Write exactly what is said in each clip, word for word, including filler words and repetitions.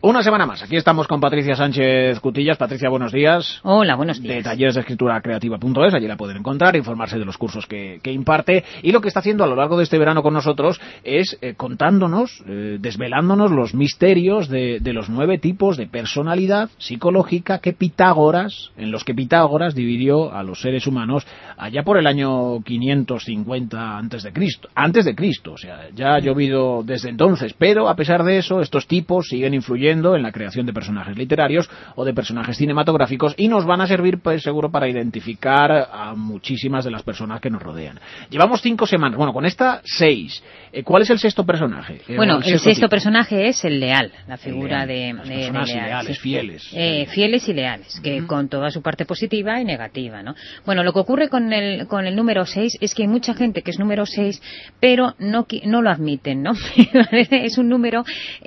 Una semana más, aquí estamos con Patricia Sánchez Cutillas. Patricia, buenos días. Hola, buenos días. De talleres de escritura creativa punto es, allí la pueden encontrar, informarse de los cursos que, que imparte. Y lo que está haciendo a lo largo de este verano con nosotros es eh, contándonos, eh, desvelándonos los misterios de, de los nueve tipos de personalidad psicológica que Pitágoras, en los que Pitágoras dividió a los seres humanos allá por el año quinientos cincuenta antes de Cristo. Antes de Cristo, o sea, ya ha llovido desde entonces, pero a pesar de eso, estos tipos siguen influyendo en la creación de personajes literarios o de personajes cinematográficos y nos van a servir, pues seguro, para identificar a muchísimas de las personas que nos rodean. Llevamos cinco semanas, bueno, con esta seis. Eh, ¿Cuál es el sexto personaje? Eh, bueno, el sexto, sexto tipo? personaje es el leal, la figura leal, de, las de, personas de leal, leales, sí. fieles. Eh, fieles y leales, que uh-huh. con toda su parte positiva y negativa, ¿no? Bueno, lo que ocurre con el, con el número seis es que hay mucha gente que es número seis, pero no, no lo admiten, ¿no? Es un número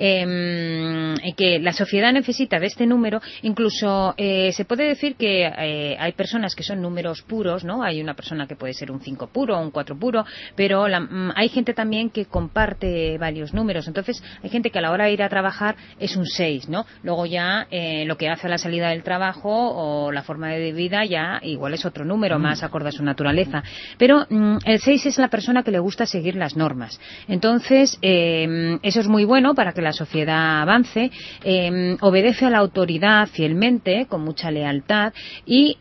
eh, que la sociedad necesita de este número. Incluso eh, se puede decir que eh, hay personas que son números puros, ¿no? Hay una persona que puede ser un cinco puro, un cuatro puro, pero la, mm, hay gente también que comparte varios números. Entonces, hay gente que a la hora de ir a trabajar es un seis, ¿no? Luego ya eh, lo que hace a la salida del trabajo o la forma de vida ya igual es otro número, mm. más acorde a su naturaleza. Pero mm, el seis es la persona que le gusta seguir las normas. Entonces, eh, eso es muy bueno para que la sociedad avance. Eh, obedece a la autoridad fielmente, con mucha lealtad, y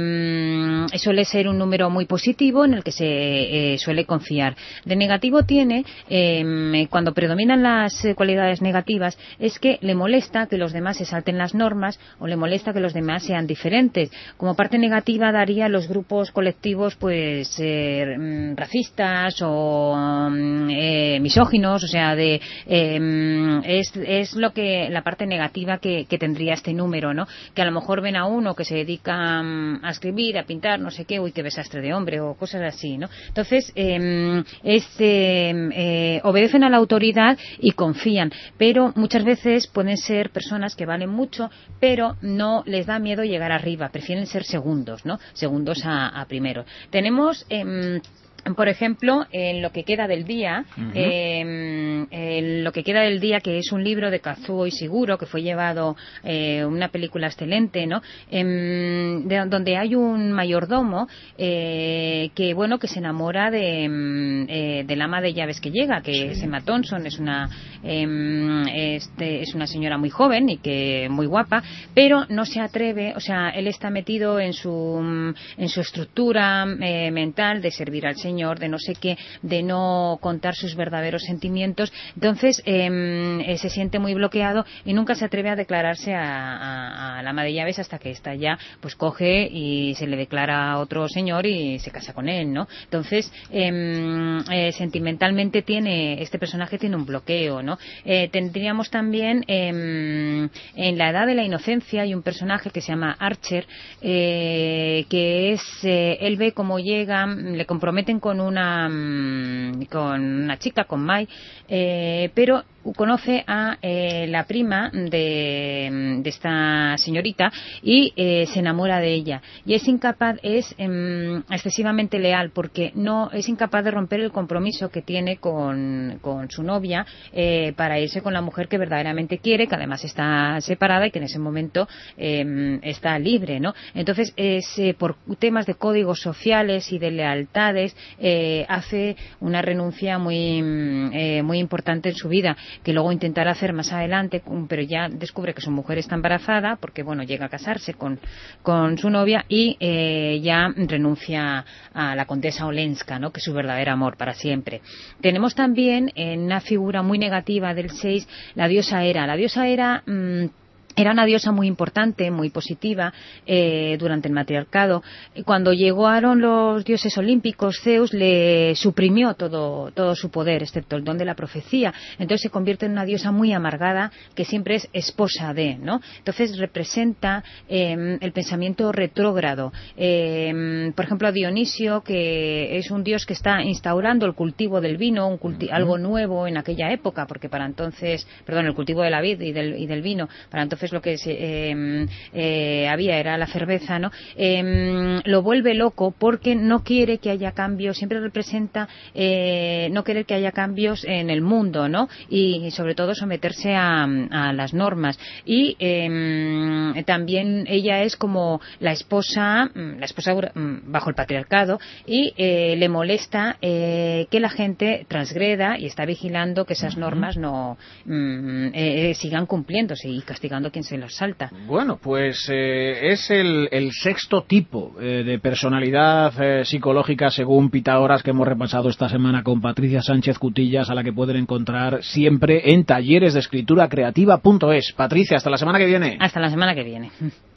eh, suele ser un número muy positivo en el que se eh, suele confiar. De negativo tiene, eh, cuando predominan las eh, cualidades negativas, es que le molesta que los demás se salten las normas o le molesta que los demás sean diferentes. Como parte negativa daría los grupos colectivos pues eh, racistas o eh, misóginos, o sea, de eh, es, es lo que la parte negativa que, que tendría este número, ¿no? Que a lo mejor ven a uno que se dedica um, a escribir, a pintar, no sé qué, uy, qué desastre de hombre, o cosas así, ¿no? Entonces, eh, es, eh, eh, obedecen a la autoridad y confían, pero muchas veces pueden ser personas que valen mucho, pero no les da miedo llegar arriba, prefieren ser segundos, ¿no? Segundos a, a primeros. Tenemos... Eh, Por ejemplo, en Lo que queda del día, uh-huh. eh, en Lo que queda del día, que es un libro de Kazuo Ishiguro, que fue llevado eh, una película excelente, ¿no? Eh, de, donde hay un mayordomo eh, que, bueno, que se enamora de eh, del ama de llaves que llega, que sí. es Emma Thompson, es una eh, este, es una señora muy joven y que muy guapa, pero no se atreve, o sea, él está metido en su en su estructura eh, mental de servir al Señor, Señor, de no sé qué, de no contar sus verdaderos sentimientos. Entonces eh, eh, se siente muy bloqueado y nunca se atreve a declararse a, a, a la ama de llaves hasta que esta ya pues coge y se le declara a otro señor y se casa con él, ¿no? Entonces eh, eh, sentimentalmente tiene este personaje tiene un bloqueo, ¿no? Eh, tendríamos también eh, en La edad de la inocencia hay un personaje que se llama Archer eh, que es eh, él ve cómo llega, le comprometen con una con una chica, con Mai, eh, pero conoce a eh, la prima de, de esta señorita y eh, se enamora de ella y es incapaz, es eh, excesivamente leal porque no es incapaz de romper el compromiso que tiene con, con su novia eh, para irse con la mujer que verdaderamente quiere, que además está separada y que en ese momento eh, está libre, ¿no? Entonces es eh, por temas de códigos sociales y de lealtades eh, hace una renuncia muy eh, muy importante en su vida, que luego intentará hacer más adelante, pero ya descubre que su mujer está embarazada porque, bueno, llega a casarse con, con su novia y eh, ya renuncia a la condesa Olenska, ¿no? Que es su verdadero amor para siempre. Tenemos también en una figura muy negativa del seis la diosa Hera. La diosa Hera mmm, era una diosa muy importante, muy positiva eh, durante el matriarcado. Cuando llegaron los dioses olímpicos, Zeus le suprimió todo, todo su poder, excepto el don de la profecía. Entonces se convierte en una diosa muy amargada, que siempre es esposa de, ¿no? Entonces representa eh, el pensamiento retrógrado. Eh, por ejemplo, Dionisio, que es un dios que está instaurando el cultivo del vino, un culti- algo nuevo en aquella época, porque para entonces, perdón, el cultivo de la vid y del, y del vino, para entonces antes lo que se, eh, eh, había era la cerveza, ¿no? Eh, lo vuelve loco porque no quiere que haya cambios, siempre representa eh, no querer que haya cambios en el mundo, ¿no? Y, y sobre todo someterse a, a las normas. Y eh, también ella es como la esposa, la esposa bajo el patriarcado, y eh, le molesta eh, que la gente transgreda y está vigilando que esas normas no mm, eh, sigan cumpliéndose y castigando a quien se las salta. Bueno, pues eh, es el, el sexto tipo eh, de personalidad eh, psicológica según Pitágoras que hemos repasado esta semana con Patricia Sánchez Cutillas, a la que pueden encontrar siempre en talleres de escritura creativa punto es. Patricia, hasta la semana que viene. Hasta la semana que viene.